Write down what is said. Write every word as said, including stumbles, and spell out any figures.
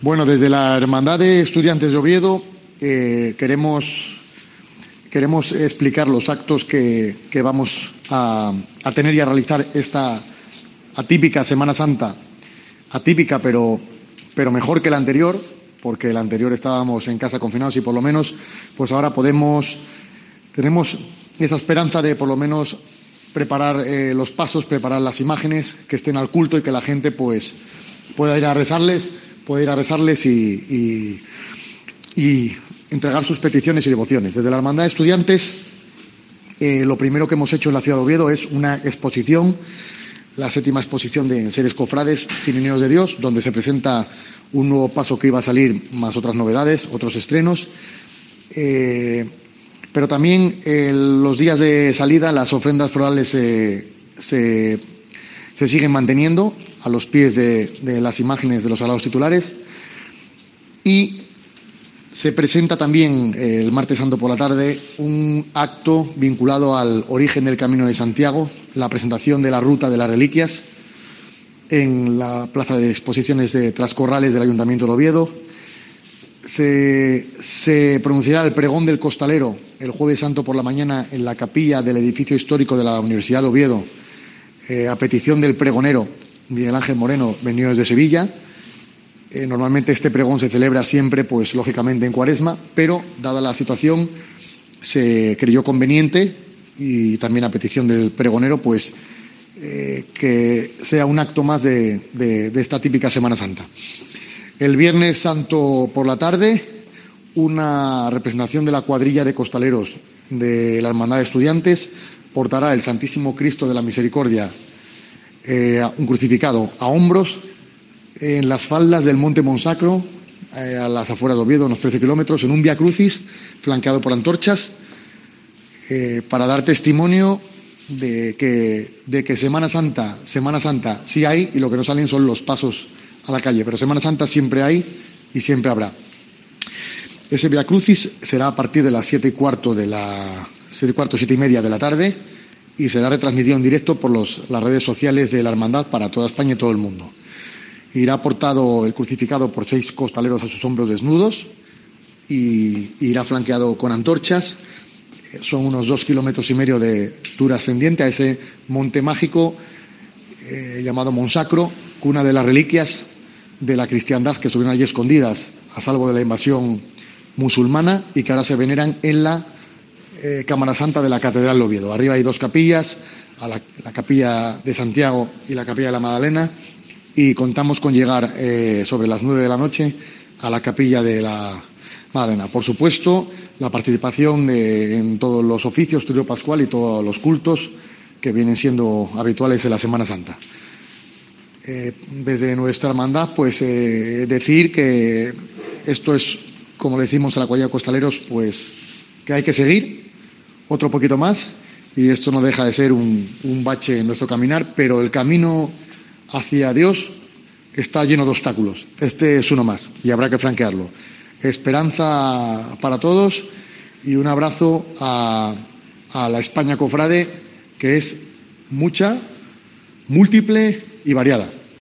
Bueno, desde la Hermandad de Estudiantes de Oviedo eh, queremos, queremos explicar los actos que, que vamos a, a tener y a realizar esta atípica Semana Santa, atípica pero, pero mejor que la anterior, porque la anterior estábamos en casa confinados y por lo menos pues ahora podemos, tenemos esa esperanza de por lo menos preparar eh, los pasos, preparar las imágenes que estén al culto y que la gente pues pueda ir a rezarles, pueda ir a rezarles y, y, y entregar sus peticiones y devociones. Desde la Hermandad de Estudiantes, eh, lo primero que hemos hecho en la ciudad de Oviedo es una exposición, la séptima exposición de Seres Cofrades Cirineos de Dios, donde se presenta un nuevo paso que iba a salir, más otras novedades, otros estrenos. Eh, pero también eh, los días de salida, las ofrendas florales eh, se, se siguen manteniendo a los pies de, de las imágenes de los sagrados titulares. Y se presenta también eh, el martes santo por la tarde un acto vinculado al origen del Camino de Santiago, la presentación de la ruta de las reliquias en la plaza de exposiciones de Trascorrales del Ayuntamiento de Oviedo. Se, se pronunciará el pregón del costalero el jueves santo por la mañana en la capilla del edificio histórico de la Universidad de Oviedo, eh, a petición del pregonero Miguel Ángel Moreno, venido desde Sevilla. Eh, normalmente este pregón se celebra siempre, pues lógicamente en Cuaresma, pero dada la situación se creyó conveniente y también a petición del pregonero, pues eh, que sea un acto más de, de, de esta típica Semana Santa. El Viernes Santo por la tarde, una representación de la cuadrilla de costaleros de la Hermandad de Estudiantes portará el Santísimo Cristo de la Misericordia, eh, un crucificado a hombros, en las faldas del Monte Monsacro, eh, a las afueras de Oviedo, unos trece kilómetros, en un Vía Crucis flanqueado por antorchas, eh, para dar testimonio de que, de que Semana Santa, Semana Santa sí hay, y lo que no salen son los pasos a la calle, pero Semana Santa siempre hay y siempre habrá. Ese Vía Crucis será a partir de las siete y cuarto de la siete y cuarto, siete y media de la tarde, y será retransmitido en directo por los, las redes sociales de la Hermandad para toda España y todo el mundo. Irá portado el crucificado por seis costaleros a sus hombros desnudos y irá flanqueado con antorchas. Son unos dos kilómetros y medio de dura ascendiente a ese monte mágico eh, llamado Monsacro, cuna de las reliquias de la cristiandad que estuvieron allí escondidas a salvo de la invasión musulmana y que ahora se veneran en la eh, Cámara Santa de la Catedral de Oviedo. Arriba hay dos capillas, a la, la capilla de Santiago y la capilla de la Magdalena, y contamos con llegar eh, sobre las nueve de la noche a la capilla de la Magdalena. Por supuesto, la participación de, en todos los oficios, Turio Pascual y todos los cultos que vienen siendo habituales en la Semana Santa. Eh, desde nuestra hermandad, pues eh, decir que esto es, como le decimos a la cuadrilla de costaleros, pues que hay que seguir otro poquito más, y esto no deja de ser un, un bache en nuestro caminar, pero el camino hacia Dios está lleno de obstáculos. Este es uno más y habrá que franquearlo. Esperanza para todos y un abrazo a, a la España cofrade, que es mucha, múltiple y variada.